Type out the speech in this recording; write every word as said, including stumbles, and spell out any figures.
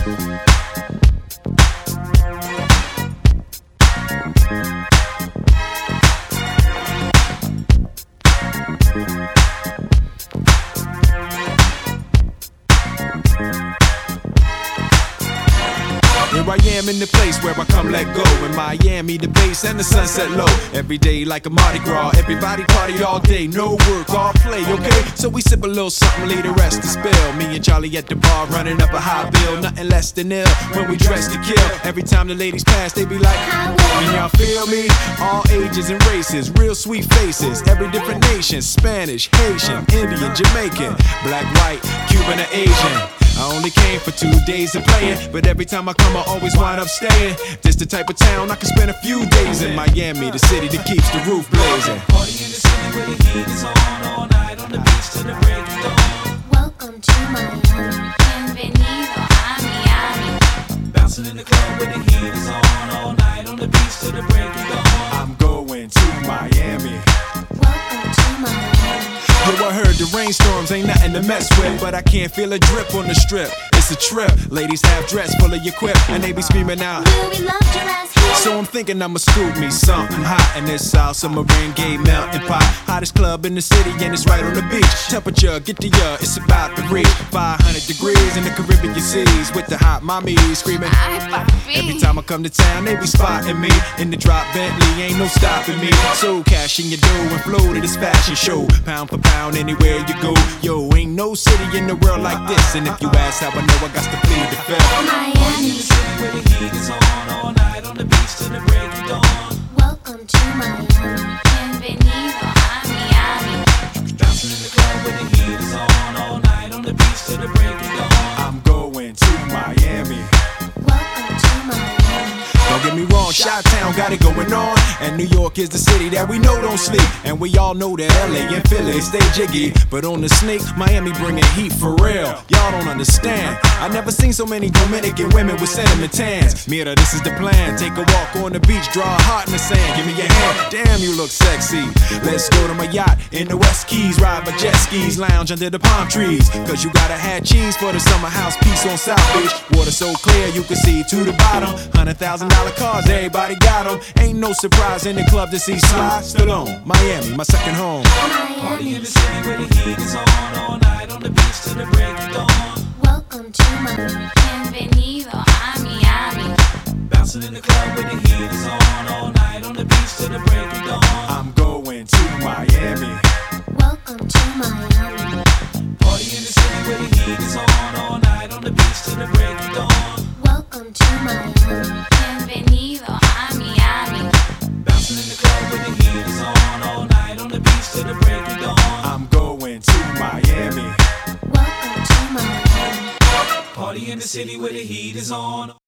Here I am in the place where I come let go. In Miami, the bass and the sunset low. Every day like a Mardi Gras. Everybody party all day, no work, all play, okay? So we sip a little something, leave the rest to spill. Me and Charlie at the bar running up a high bill. Nothing less than ill when we dress to kill. Every time the ladies pass, they be like, can y'all feel me? All ages and races, real sweet faces. Every different nation, Spanish, Haitian, Indian, Jamaican, black, white, Cuban, or Asian. I only came for two days of playing, but every time I come I always wind up staying. This the type of town I can spend a few days in. Miami, the city that keeps the roof blazing. Party in the city where the heat is on, all night on the beach till the break of dawn. Welcome to Miami. Bienvenido a Miami. Bouncing in the club where the heat is on, all night on the beach till the break of dawn. I'm going to Miami. Welcome to Miami. Yo, I heard the rainstorms ain't nothing to mess with, but I can't feel a drip on the strip. It's a trip. Ladies have dress full of your quip, and they be screaming out, Will we love your ass here? so I'm thinking I'ma scoop me something hot in this South Submarine Gay melting pot. Hottest club in the city and it's right on the beach. Temperature, get the uh, it's about to reach five hundred degrees in the Caribbean seas with the hot mommies screaming. Ay, papi. Every time I come to town, they be spotting me in the drop Bentley, ain't no stopping me. So cash in your dough and flow to this fashion show. Pound for pound, anywhere you go. Yo, ain't no city in the world like this. And if you ask how I know, I got to plead the fifth. Party in Miami. the city where the heat is on, all night on the beach till the break of dawn. Welcome to Miami. Bienvenido a Miami. Bouncing in the club where the heat is on, all night on the beach till the break of dawn. I'm going to Miami. Welcome to Miami. Don't get me wrong, Chi-Town got it going on, and New York is the city that we know don't sleep. And we all know that L A and Philly stay jiggy, but on the sneak, Miami bringing heat for real. Y'all don't understand. I never seen so many Dominican women with cinnamon tans. Mira, this is the plan. Take a walk on the beach, draw a heart in the sand. Give me your hand. Damn, you look sexy. Let's go to my yacht in the West Keys, ride my jet skis, lounge under the palm trees. Cause you gotta have cheese for the summer house piece on South Beach. Water so clear you can see to the bottom. Hundred thousand dollar cars, everybody got them. Ain't no surprise in the club to see Sly Stallone. Miami, my second home. Party in the city where the heat is on, all night on the beach till the break of dawn. Welcome to Miami. Bienvenido a Miami. Bouncing in the club where the heat is on, all night on the beach till the break of dawn. I'm going to Miami. Welcome to Miami. Party in the city where the heat is on, all night on the beach till the break of dawn. Welcome to Miami. Bienvenido a Miami. Bouncing in the club where the heat is on, all night on the beach till the break of dawn. I'm going to Miami. Welcome to Miami. Party in the city where the heat is on.